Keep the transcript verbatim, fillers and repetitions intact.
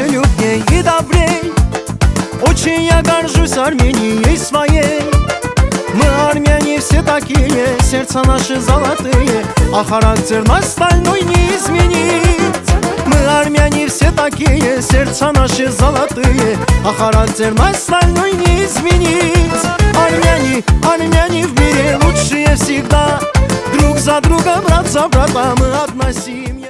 дружелюбней и добрей. Очень я горжусь Арменией своей. Мы, армяне, все такие, сердца наши золотые, а характер наш стальной не изменить. Мы, армяне, все такие, сердца наши золотые, а характер наш стальной не изменить. Армяне, армяне в мире лучшие всегда, друг за друга, брат за брата, мы одна семья.